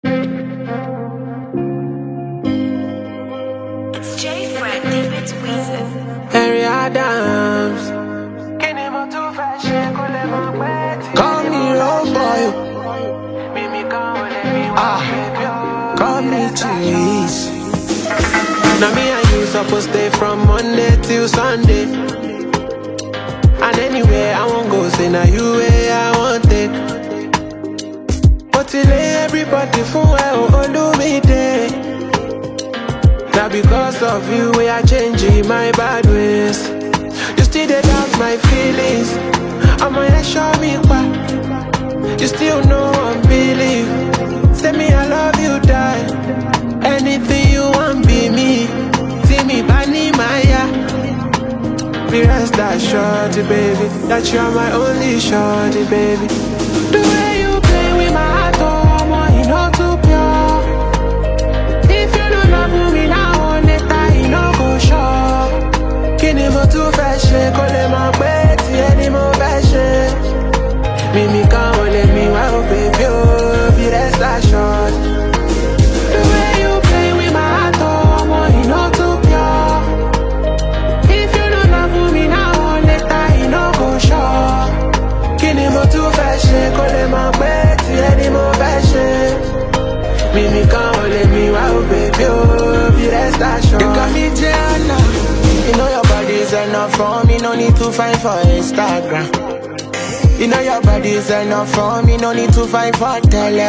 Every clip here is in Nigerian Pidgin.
It's J Fred, David Weezer. Henry Adams. Call me road boy. Call me cheese. Now me and you supposed stay from Monday till Sunday. And anywhere I won't go, say now you way I want it. But till everybody for well, do me day. Now because of you, we are changing my bad ways. You still dey doubt my feelings. I'm gonna show me why. You still know I'm believe. Say me I love you, die. Anything you want, be me. See me, Bani Maya. Be rest assured, baby, that you're my only shorty, baby. The way you play with my heart, oh, my, you know too pure. If you don't love me now, on it, I know go sure. Kini mo too fresh, kole mo beti, any mo fresh. Mimi can't let me wow, baby, oh, be rest assured. The way you play with my heart, oh, my, you know too pure. If you don't love me now, on it, I know go sure. Kini mo too fresh, kole mo beti, any mo fresh. Mimi can't let me wow, baby, oh, be rest assured. You got me Gianna. You know your body is enough for me, no need to fight for Instagram. You know your body is enough for me, no need to fight for tele.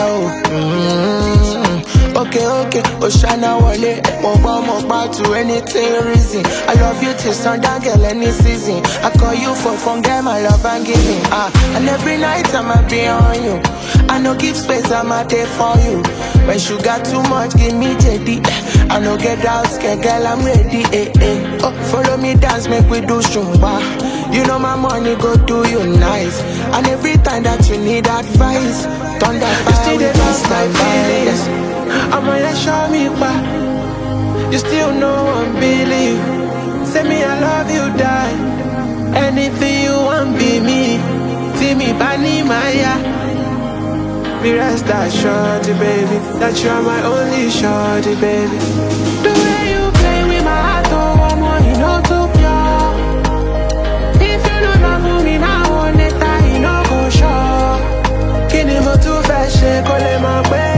Okay, Oshana Wale, Moba to anything reason. I love you till sundown, girl, any season. I call you for fun, girl, my love and giving. And every night I'ma be on you. I no give space, I'ma there for you. When sugar too much, give me JD. I no get out scared, girl, I'm ready. Oh, follow me dance, make we do shumba. You know my money go do you nice. And every time that you need advice, thunder fire with my feelings. I'ma let show me why. You still know I'm believe. Say me I love you, die. Anything you want, be me. See me, Bani Maya. Be rest assured, baby, that you're my only shorty, baby. The way you play with my heart, oh, my, you know too pure. If you don't love me now, on it, I know go sure. Kini mo too fresh, kole mo